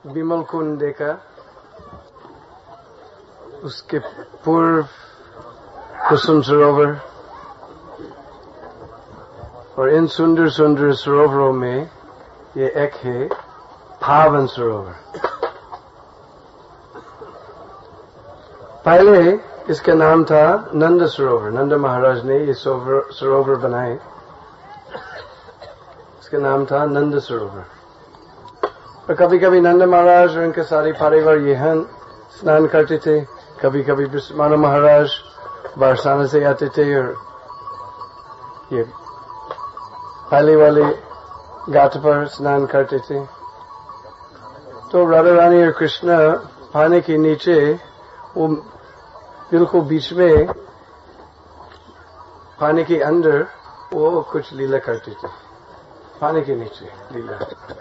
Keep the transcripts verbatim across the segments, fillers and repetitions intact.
विमल कुंड देखा, उसके पूर्व कुसुम सरोवर, और इन सुंदर सुंदर सरोवरों में ये एक है पावन सरोवर। पहले इसका नाम था नंद सरोवर। नंद महाराज ने ये सरोवर बनाए, इसका नाम था नंद सरोवर। और कभी कभी नंद महाराज और उनके सारे परिवार यहाँ स्नान करते थे। कभी कभी विश्वमानव महाराज बरसाना से आते थे और ये पहले वाले घाट पर स्नान करते थे। तो राधा रानी और कृष्ण पानी के नीचे, वो बिल्कुल बीच में पानी के अंदर वो कुछ लीला करते थे, पानी के नीचे लीला।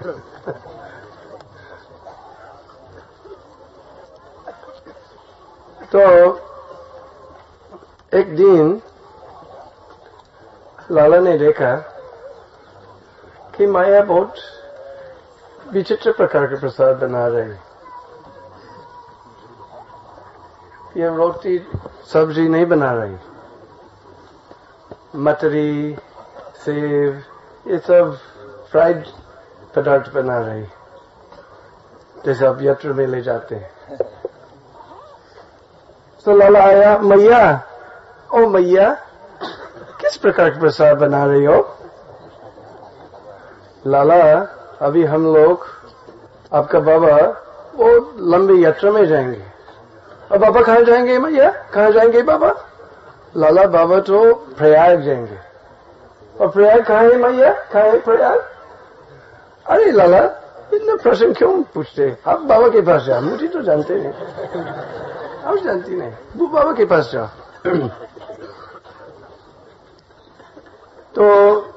तो एक दिन लाला ने देखा कि माया बहुत विचित्र प्रकार के प्रसाद बना रहे हैं। ये रोटी सब्जी नहीं बना रही, मटरी, सेव, ये सब फ्राइड पदार्थ बना रही, जैसे आप यात्रा में ले जाते हैं। तो लाला आया, मैया, ओ मैया, किस प्रकार का प्रसाद बना रही हो? लाला, अभी हम लोग, आपका बाबा वो लंबी यात्रा में जाएंगे। और बाबा कहाँ जाएंगे मैया? कहाँ जाएंगे बाबा? लाला, बाबा तो प्रयाग जाएंगे। और प्रयाग कहाँ है मैया? कहाँ है प्रयाग? अरे लाला, इतना प्रश्न क्यों पूछते? आप बाबा के पास जाओ, मुझे तो जानते नहीं, आप जानती नहीं, वो बाबा के पास जाओ। तो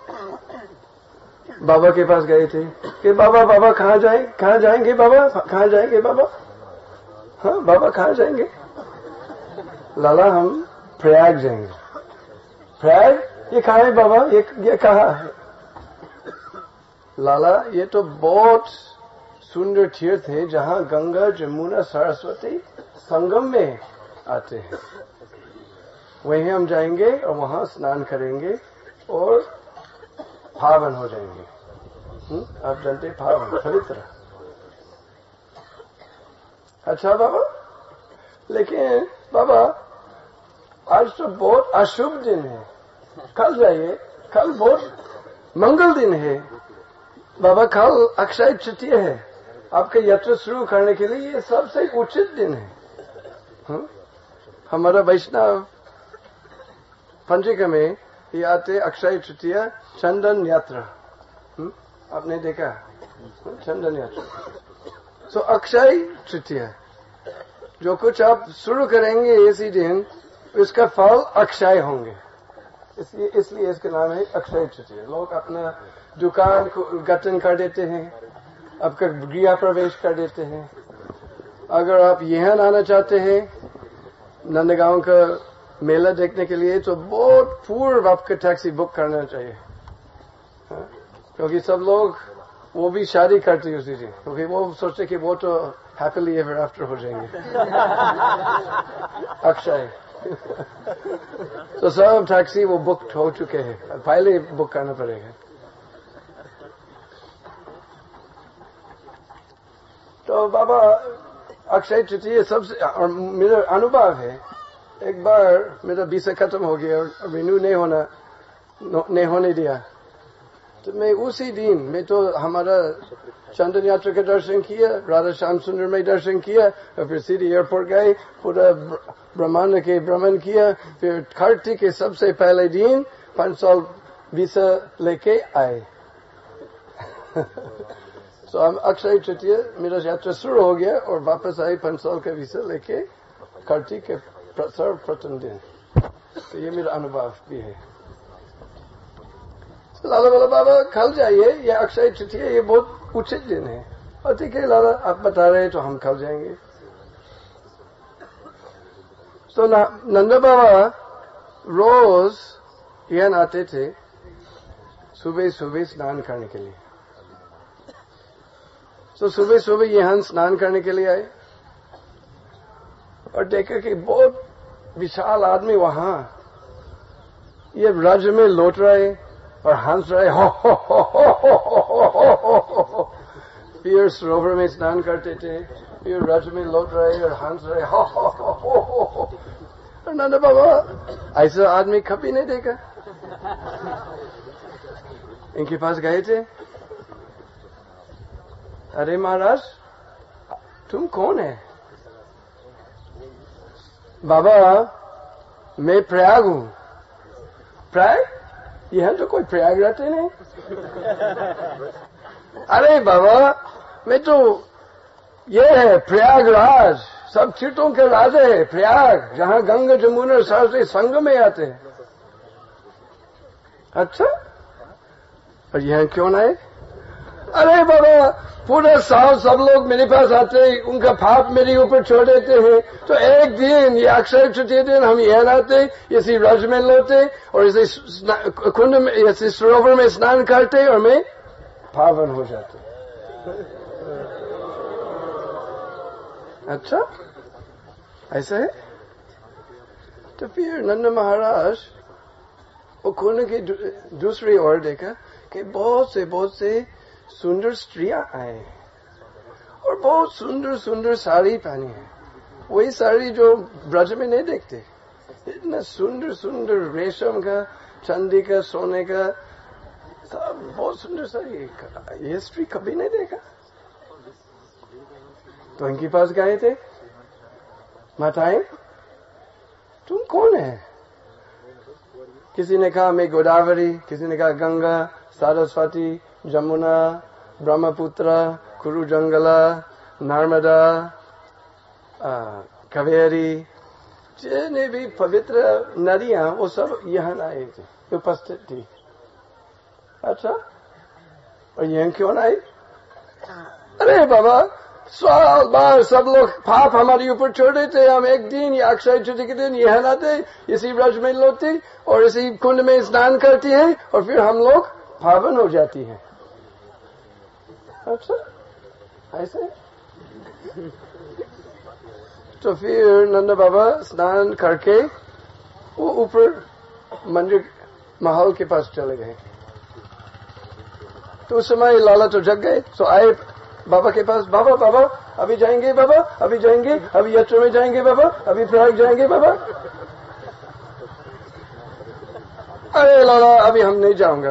बाबा के पास गए थे कि बाबा बाबा कहाँ जाए कहाँ जाएंगे बाबा? कहाँ जाएंगे बाबा? हाँ बाबा कहाँ जाएंगे? लाला, हम प्रयाग जाएंगे। प्रयाग? ये कहाँ है बाबा? ये ये कहाँ है? लाला, ये तो बहुत सुंदर तीर्थ है जहाँ गंगा जमुना सरस्वती संगम में आते हैं। वहीं हम जाएंगे और वहां स्नान करेंगे और पावन हो जाएंगे। हुँ? आप जानते हैं पावन, पवित्र। अच्छा बाबा, लेकिन बाबा आज तो बहुत अशुभ दिन है, कल जाइए, कल बहुत मंगल दिन है। बाबा कल अक्षय तृतीया है, आपके यात्रा शुरू करने के लिए ये सबसे उचित दिन है। हुँ? हमारा वैष्णव पंजिका में ये आते अक्षय तृतीया चंदन यात्रा। हुँ? आपने देखा चंदन यात्रा? तो अक्षय तृतीया, जो कुछ आप शुरू करेंगे इसी दिन, उसका फल अक्षय होंगे, इसलिए इसलिए इसका नाम है अक्षय तृतीया। लोग अपना दुकान को उद्घाटन कर देते हैं, आपका गृह प्रवेश कर देते हैं। अगर आप यहाँ आना चाहते हैं नंदगांव का मेला देखने के लिए, तो बहुत पूर्व आपका टैक्सी बुक करना चाहिए, क्योंकि सब लोग वो भी शादी करते हैं उसी दिन, क्योंकि वो सोचते कि वो तो हैप्पीली एवर आफ्टर हो जाएंगे अक्षय। तो सब टैक्सी वो बुक हो चुके हैं, पहले बुक करना पड़ेगा। तो बाबा अक्षय तृतीया सबसे, और मेरा अनुभव है, एक बार मेरा वीसा खत्म हो गया और रिन्यू नहीं होना नहीं होने दिया, तो मैं उसी दिन मैं तो हमारा चंदन यात्रा का दर्शन किया, राधा श्याम सुंदर में दर्शन किया, और फिर सीधे एयरपोर्ट गए, पूरा ब्रह्मांड के भ्रमण किया। फिर कार्तिक के सबसे पहले दिन पांच साल वीसा लेके आए। तो हम अक्षय तृतीया मेरा यात्रा शुरू हो गया और वापस आए पांच साल का वीसा लेके कार्तिक के सर्वप्रथम दिन। तो ये मेरा अनुभव भी है। लाला बोला, बाबा कल जाइए, ये अक्षय तृतीया ये बहुत उचित दिन है। और ठीक है लाला, आप बता रहे हैं तो हम कल जाएंगे। तो नंदा बाबा रोज यहाँ आते थे सुबह सुबह स्नान करने के लिए। तो सुबह सुबह यहाँ स्नान करने के लिए आए और देखा कि बहुत विशाल आदमी वहां ये रज में लौट रहे और हंस रहे, हो हो हो हो हो हो हो हो हो। फिर सरोवर में स्नान करते थे, फिर रज में लौट रहे और हंस रहे, हो हो हो हो हो हो। और नंद बाबा ऐसा आदमी कभी नहीं देखा। इनके पास गए थे, अरे महाराज तुम कौन है? बाबा मैं प्रयाग हूं। प्रयाग? यहां तो कोई प्रयाग रहते नहीं। अरे बाबा मैं तो ये है प्रयागराज, सब तीर्थों के राजा है प्रयाग, जहां गंगा जमुना सरस्वती संगम में आते हैं। अच्छा, और यहां क्यों आए? अरे बाबा पूरे साल सब लोग मेरे पास आते हैं, उनका पाप मेरे ऊपर छोड़ देते हैं, तो एक दिन ये अक्षय तृतीय दिन हम यहाँ आते, इसी रज में लोते और इसी कुंड में, इसी सरोवर में स्नान करते और मैं पावन हो जाते। अच्छा ऐसा है? तो फिर नंद महाराज वो कुंड की दूसरी ओर देखा कि बहुत से बहुत से सुंदर स्त्रियां आए और बहुत सुंदर सुंदर साड़ी पहनी है, वही साड़ी जो ब्रज में नहीं देखते। इतना सुंदर सुंदर रेशम का, चांदी का, सोने का, सब बहुत सुंदर साड़ी। ये स्त्री कभी नहीं देखा। तो इनके पास गए थे, माताएं तुम कौन है? किसी ने कहा मैं गोदावरी, किसी ने कहा गंगा, सरस्वती, जमुना, ब्रह्मपुत्र, कुरु जंगला, नर्मदा, कावेरी, जितने भी पवित्र नदियां वो सब यहाँ आए थे, उपस्थित थी। अच्छा, और यहाँ क्यों आए? अरे बाबा साल बार सब लोग पाप हमारे ऊपर छोड़ देते, हम एक दिन या अक्षय तृतीया के दिन यहाँ आते, इसी ब्रज में लोते और इसी कुंड में स्नान करती है और फिर हम लोग पावन हो जाती है। अच्छा ऐसे? तो फिर नंद बाबा स्नान करके वो ऊपर मंदिर महल के पास चले गए। तो उस समय लाला तो जग गए, तो आए बाबा के पास, बाबा बाबा अभी जाएंगे, बाबा अभी जाएंगे, अभी यात्रा में जाएंगे, बाबा अभी प्रयाग जाएंगे, बाबा। अरे लाला अभी हम नहीं जाऊंगा।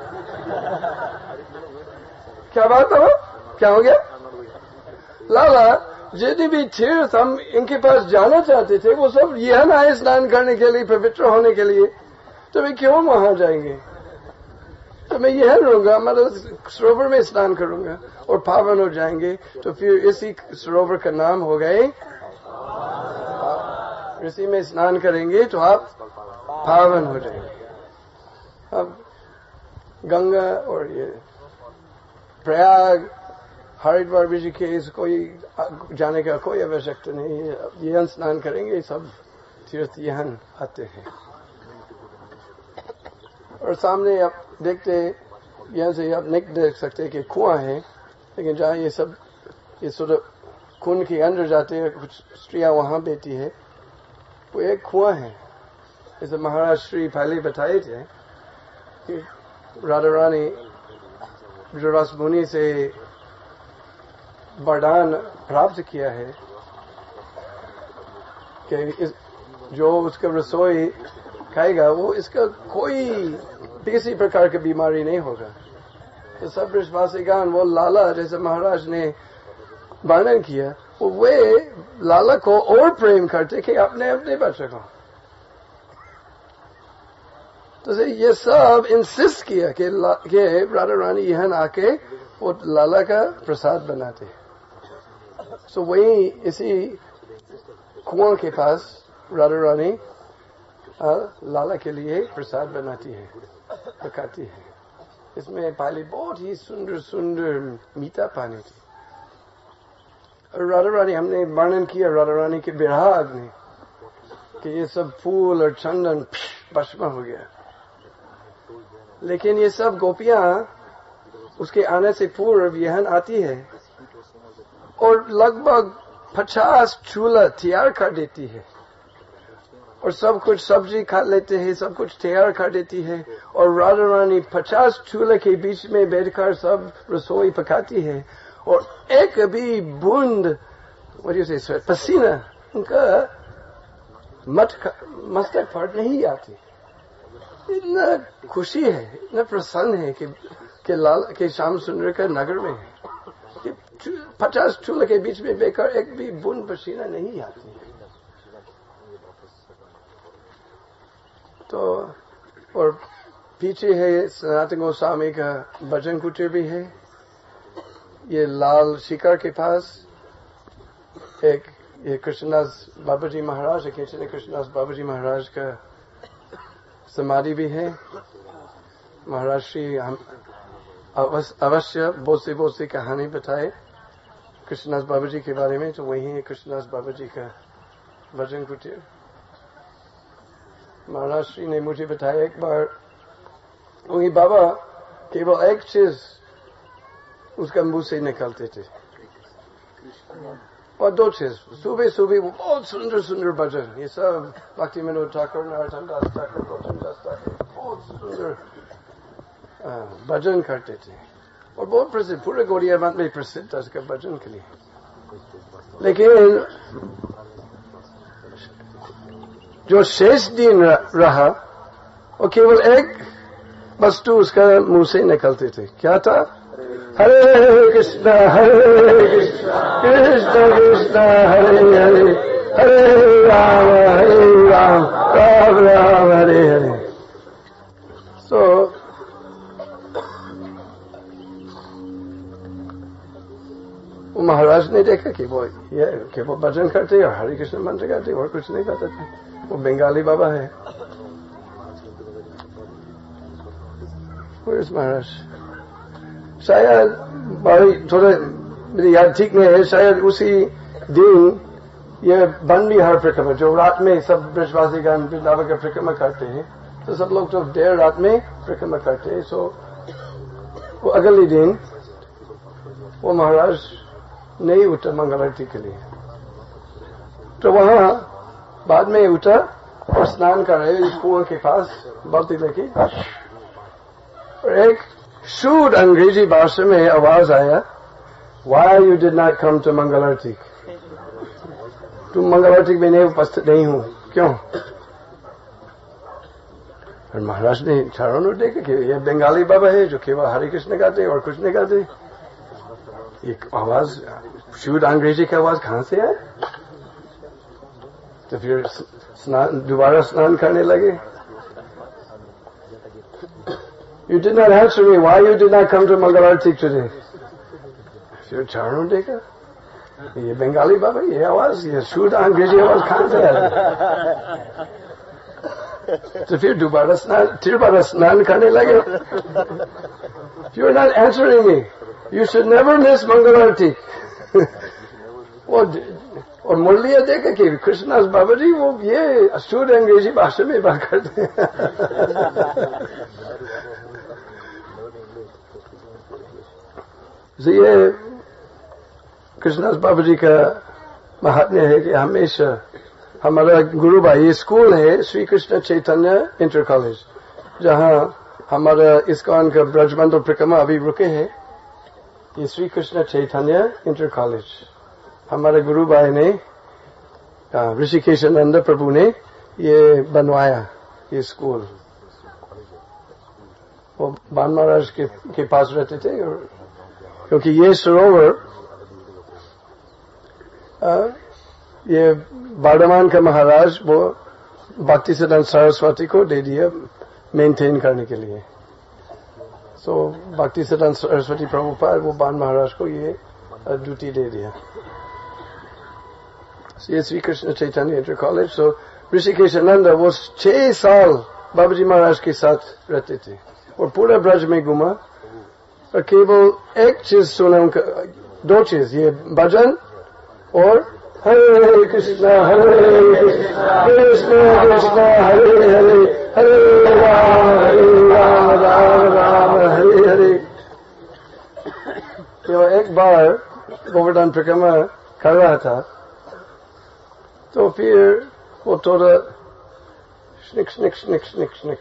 क्या बात बाबा, क्या हो गया? लाला जितने भी तीर्थ हम इनके पास जाना चाहते थे वो सब यहाँ आए स्नान करने के लिए, पवित्र होने के लिए, तो मैं क्यों वहां जाएंगे? तो मैं यह रहूंगा, मतलब सरोवर में स्नान करूंगा और पावन हो जाएंगे। तो फिर इसी सरोवर का नाम हो गए, इसी में स्नान करेंगे तो आप पावन हो जाएंगे। अब गंगा और ये प्रयाग, हरिद्वार, ऋषिकेश कोई जाने का कोई आवश्यकता नहीं है। यहाँ स्नान करेंगे, सब तीर्थ यहाँ आते हैं। और सामने आप देखते, यहाँ से आप नहीं देख सकते कि कुआं है, लेकिन जहाँ ये सब ये सुबह कुंड के अंदर जाते हैं, कुछ स्त्रियां वहां बैठी है, वो एक कुआं है। जैसे महाराज श्री पहले बताए थे कि राधा रानी जो रस मुनि से वरदान प्राप्त किया है कि इस, जो उसका रसोई खाएगा वो इसका कोई किसी प्रकार की बीमारी नहीं होगा। तो सब विश्वासीगण वो लाला जैसे महाराज ने वर्णन किया, वो वे लाला को और प्रेम करते कि अपने अपने बच्चों को। तो ये सब इंसिस्ट किया कि राधा रानी यहाँ आके वो लाला का प्रसाद बनाते। सो वही इसी कुआं के पास राधा रानी लाला के लिए प्रसाद बनाती है, पकाती है। इसमें पहले बहुत ही सुंदर सुंदर मीठा पानी थी। और राधा रानी हमने वर्णन किया राधा रानी के विराग में कि ये सब फूल और चंदन भस्म हो गया, लेकिन ये सब गोपियां उसके आने से पूर्व यहाँ आती है और लगभग पचास चूल्हा तैयार कर देती है और सब कुछ सब्जी खा लेते हैं, सब कुछ तैयार कर देती है और राधा रानी पचास चूल्हे के बीच में बैठकर सब रसोई पकाती है और एक भी बूंद से पसीना उनका मस्तक पर नहीं आती। इतना खुशी है, इतना प्रसन्न है कि कि लाल के श्याम सुंदर का नगर में है कि पचास चूल्हे के बीच में बैठकर एक भी बूंद पसीना नहीं आती है। तो और पीछे है सनातन गोस्वामी का भजन कुटीर भी है। ये लाल शिखर के पास एक ये कृष्णदास बाबा जी महाराज है, कृष्णदास बाबा जी महाराज का समाधि भी है। महाराज श्री हम अवश्य बहुत सी बहुत सी कहानी बताए कृष्णदास बाबा जी के बारे में, तो वही है कृष्णदास बाबा जी का भजन कुटीर। महाराज श्री ने मुझे बताया एक बार वही बाबा केवल एक चीज उसका मुंह से निकलते थे और दो चीज, सुबह सुबह वो बहुत सुंदर सुंदर भजन, ये सब भक्ति विनोद ठाकुर, नरोत्तम दास ठाकुर, गौतम दास ठाकुर बहुत सुंदर भजन करते थे और बहुत प्रसिद्ध, पूरे गौड़िया मठ में प्रसिद्ध था उसका भजन के लिए। लेकिन जो शेष दिन रहा वो केवल एक वस्तु उसका मुंह से निकलते थे, क्या था? हरे कृष्णा हरे कृष्णा कृष्ण कृष्णा हरे हरे, हरे राम हरे राम राम राम हरे हरे। सो वो महाराज ने देखा कि वो ये कि वो भजन करते और हरे कृष्ण मंत्र गाते और कुछ नहीं करते थे। वो बंगाली बाबा है। Where is महाराज? शायद बड़ी थोड़ा मेरी याद ठीक नहीं है, शायद उसी दिन ये वन विहार परिक्रमा जो रात में सब ब्रजवासीगण वृंदावन का परिक्रमा करते हैं, तो सब लोग तो देर रात में परिक्रमा करते हैं। सो वो अगले दिन वो महाराज नहीं उठा मंगल आरती के लिए, तो वहां बाद में उठा और स्नान कर रहे इस कुआं के पास बाल्टी लेके, और एक शुद्ध अंग्रेजी भाषा में आवाज आया, why you did not come to Mangal Aarti, तुम मंगल आरती में नहीं उपस्थित नहीं हूं, क्यों? और महाराज ने चारों ने देखा कि यह बंगाली बाबा है जो केवल हरे कृष्ण गाते और कुछ नहीं गाते, एक आवाज शुद्ध अंग्रेजी की आवाज कहां से आए? तो फिर स्नान दोबारा स्नान करने लगे। You did not answer me. Why you did not come to Mangal Arati today? फिर चारों देखा ये बंगाली बाबा, ये आवाज, ये शुद्ध अंग्रेजी आवाज कहां से आ रही? तो फिर दोबारा स्नान दोबारा स्नान करने लगे। You are not answering me. You should never miss Mangal Arati. और मुरलिया देखा कि कृष्णदास बाबा जी वो ये शुद्ध अंग्रेजी भाषा में बात करते हैं। ये कृष्णदास बाबा जी का महात्म्य है कि हमेशा हमारा गुरु भाई, ये स्कूल है श्री कृष्ण चैतन्य इंटर कॉलेज, जहां हमारा इस्कॉन का ब्रजमंडल परिक्रमा अभी रुके हैं। ये श्री कृष्ण चैतन्य इंटर कॉलेज हमारे गुरु भाई ने, ऋषिकेशानंद प्रभु ने ये बनवाया ये स्कूल। वो बान महाराज के, के पास रहते थे, और क्योंकि ये सरोवर ये बारडमान का महाराज वो भक्ति सिद्धांत सरस्वती को दे दिया मेंटेन करने के लिए। सो so, भक्ति सिद्धांत सरस्वती प्रभुपाद वो बान महाराज को ये ड्यूटी दे दिया। ये Shri Krishna Chaitanya inter college. So Rishikeshanand वो छह साल बाबा जी महाराज के साथ रहते थे और पूरा ब्रज में घुमा, और केवल एक चीज सुना उनका, दो चीज, ये भजन और हरे कृष्णा हरे कृष्णा कृष्णा कृष्णा हरे हरे, हरे राम हरे राम राम राम हरे हरे। तो एक बार गोवर्धन परिक्रमा कर रहा था, तो फिर वो थोड़ा sneak sneak sneak sneak sneak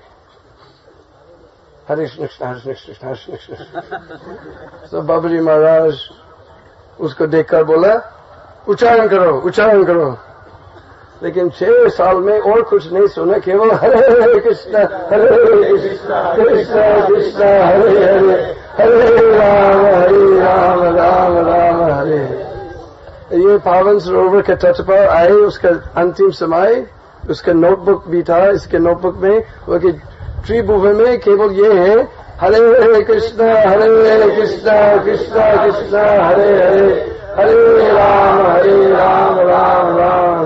Hare Krishna Hare Krishna Hare Krishna. तो बाबा जी महाराज उसको देखकर बोला उच्चारण करो उच्चारण करो, लेकिन छह साल में और कुछ नहीं सुना, केवल हरे कृष्ण हरे कृष्ण कृष्ण कृष्ण हरे हरे हरे राम हरे राम राम राम हरे। ये पावन सरोवर के तट पर आए, उसका अंतिम समय, उसका नोटबुक भी था। इसके नोटबुक में वो कि त्रिभुवन में केवल ये है हरे कृष्ण हरे कृष्ण कृष्ण कृष्ण हरे हरे हरे राम हरे राम राम राम।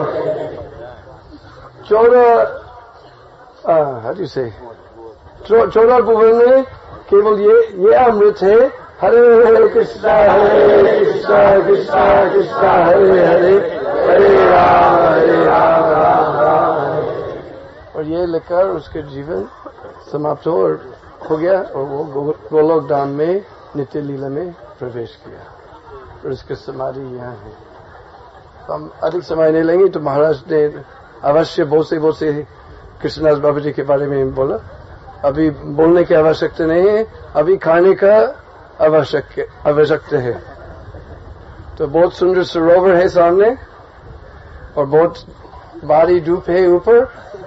चौदह हरी से चौदह भुवन में केवल ये ये अमृत है, हरे कृष्ण हरे कृष्ण कृष्ण कृष्ण हरे हरे हरे राम हरे राम राम राम। और ये लेकर उसके जीवन समाप्त हो हो गया और वो गोलोक धाम में नित्य लीला में प्रवेश किया और उसकी समाधि यहाँ है। तो हम अधिक समय नहीं लेंगे, तो महाराज ने अवश्य बहुत से बहुत से कृष्णदास बाबा जी के बारे में बोला। अभी बोलने की आवश्यकता नहीं है, अभी खाने का आवश्यक आवश्यकता है। तो बहुत सुंदर सरोवर है सामने और बहुत भारी धूप है ऊपर।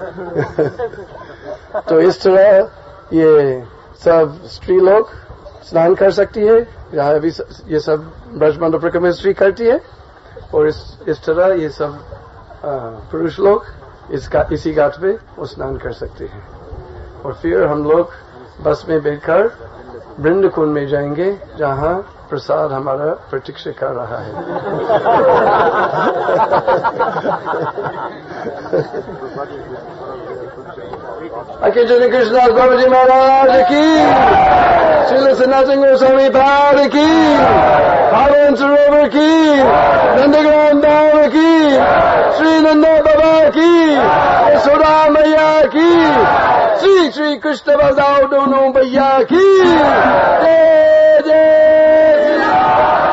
तो इस तरह ये सब स्त्री लोग स्नान कर सकती है, यहाँ भी ये सब ब्रजमंडल परिक्रमा स्त्री करती है, और इस इस तरह ये सब पुरुष लोग इस इसी घाट पे वो स्नान कर सकते हैं। और फिर हम लोग बस में बैठकर वृंदावन में जाएंगे, जहाँ प्रसाद हमारा प्रतीक्षा कर रहा है। अखिल जन कृष्णदास बाबा जी महाराज की, श्री सनातन गोस्वामी पाद की, पावन सरोवर की, नंदग्राम धाम की, श्री नंदा बाबा की, यशोदा मैया की, श्री श्री कृष्ण बलदाव दोनों भैया की जय जय।